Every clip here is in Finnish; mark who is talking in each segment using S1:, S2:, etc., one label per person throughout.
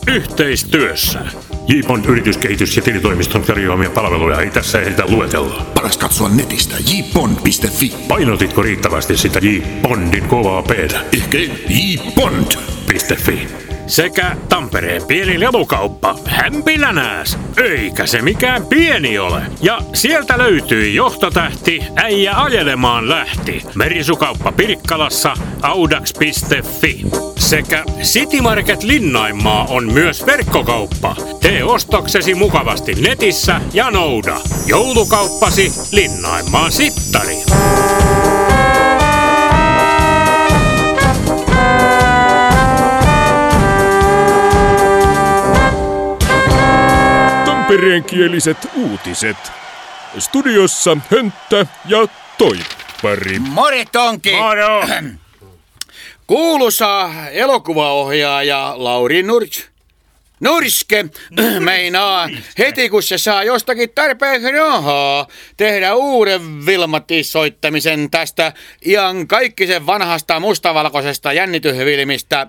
S1: Yhteistyössä. J-Bond yrityskehitys- ja tilitoimiston tarjoamia palveluja ei tässä ehditä luetella.
S2: Paras katsoa netistä jbond.fi.
S1: Painotitko riittävästi sitä J-Bondin kovaa P:tä?
S2: Ehkä jbond.fi.
S1: Sekä Tampereen pieni lelukauppa Hämpilänääs. Eikä se mikään pieni ole. Ja sieltä löytyi johtotähti Äijä ajelemaan lähti. Merisukauppa Pirkkalassa audax.fi. Sekä City Market Linnainmaa on myös verkkokauppa. Tee ostoksesi mukavasti netissä ja nouda. Joulukauppasi Linnainmaan sittari.
S3: Tampereenkieliset uutiset. Studiossa Hönttä ja Toippari.
S4: Moretonki!
S1: Moro!
S4: Kuuluisa elokuvaohjaaja Lauri Nurske meinaa heti kun se saa jostakin tarpeeksi rahaa tehdä uuden filmatissoittamisen tästä ihan kaikkisen vanhasta mustavalkoisesta jännitysfilmistä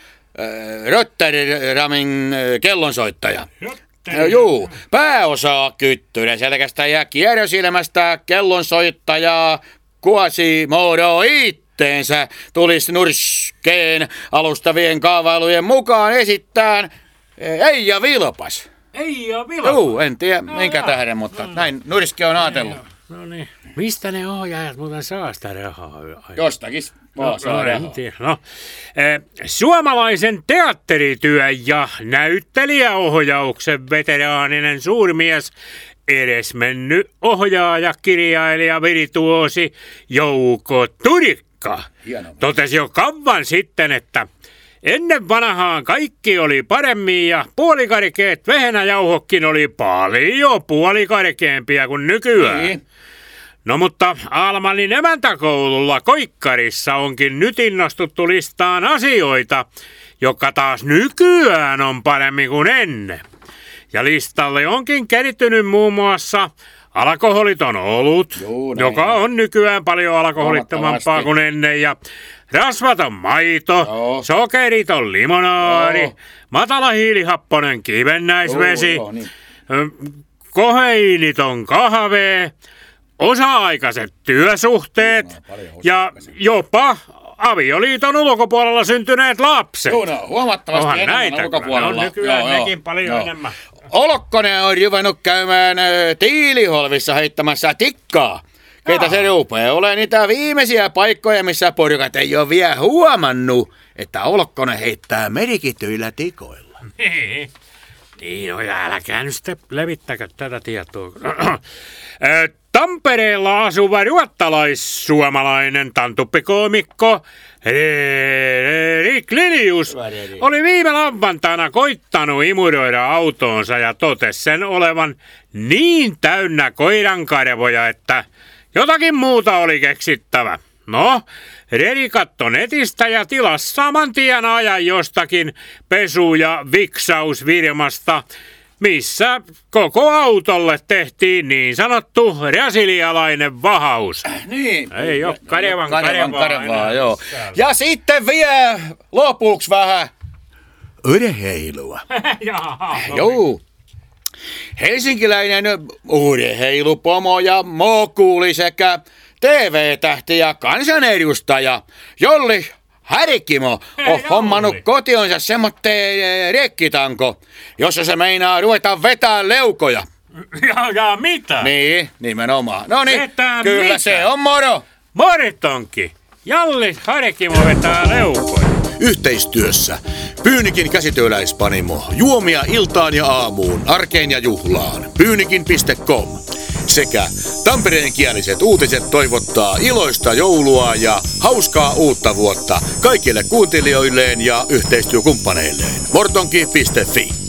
S4: Rotterdamin kellonsoittaja. Juu, pääosaa Kyttyrä selkästä ja kierrosilmästä kellonsoittajaa Quasimodo itteensä tulisi Nurskeen alustavien kaavailujen mukaan esittään Eija Vilpas.
S1: Eija Vilpas?
S4: Juu, en tiedä minkä tähden, mutta näin Nurske on ajatellut.
S1: No niin. Mistä ne ohjaajat muuten saa sitä rahaa?
S4: Jostakin saa rahaa.
S1: Suomalaisen teatterityön ja näyttelijäohjauksen veteraaninen suurmies, edesmennyt ohjaaja, kirjailija, virtuoosi Jouko Turikka totesi jo kauan sitten, että ennen vanhaan kaikki oli paremmin ja puolikarkeet vehnäjauhokkin oli paljon puolikarkeampia kuin nykyään. Niin. No mutta Almanin emäntäkoululla Koikkarissa onkin nyt innostuttu listaan asioita, joka taas nykyään on paremmin kuin ennen. Ja listalle onkin kerittynyt muun muassa alkoholiton olut, joka on nykyään paljon alkoholittomampaa kuin ennen, ja rasvaton maito, sokeriton limonaadi, matalahiilihapponen kivennäisvesi, koheiiniton kahve, osa-aikaiset työsuhteet ja jopa avioliiton ulkopuolella syntyneet lapset.
S4: Joo, no, huomattavasti
S1: onhan
S4: enemmän
S1: näitä,
S4: ulkopuolella.
S1: on nykyään nekin paljon enemmän.
S4: Olokkonen on ruvennut käymään Tiiliholvissa heittämässä tikkaa. Keitä se rupeaa ole niitä viimeisiä paikkoja, missä porukat ei ole vielä huomannut, että Olokkonen heittää merikityillä tikoilla.
S1: Niin, no ja älkää nyt sitten levittäkö tätä tietoa. Tampereella asuva ruottalais-suomalainen tantuppikoomikko Erik Lilius oli viime lauantaina koittanut imuroida autoonsa ja totesi sen olevan niin täynnä koirankarvoja, että jotakin muuta oli keksittävä. No, Redi katsoi netistä ja tilasi saman tien ajan jostakin pesu- ja viksausfirmasta, missä koko autolle tehtiin niin sanottu brasilialainen vahaus.
S4: Niin.
S1: Ei ole karevaa
S4: joo. Ja sitten vielä lopuksi vähän urheilua. Joo. Helsinkiläinen urheilupomo ja mokuuli sekä TV-tähti ja kansanedustaja Jolli Härikimo on hommannut kotionsa semmoitteen rekkitanko, jossa se meinaa ruveta vetää leukoja.
S1: Ja mitä?
S4: Niin, nimenomaan. No niin,
S1: Vetää
S4: kyllä
S1: mitä?
S4: se on moro.
S1: Moritonki. Jalli Härikimo vetää leukoja.
S2: Yhteistyössä Pyynikin käsityöläispanimo. Juomia iltaan ja aamuun, arkeen ja juhlaan. Pyynikin.com. Sekä tampereenkieliset uutiset toivottaa iloista joulua ja hauskaa uutta vuotta kaikille kuuntelijoilleen ja yhteistyökumppaneilleen. Mortonki.fi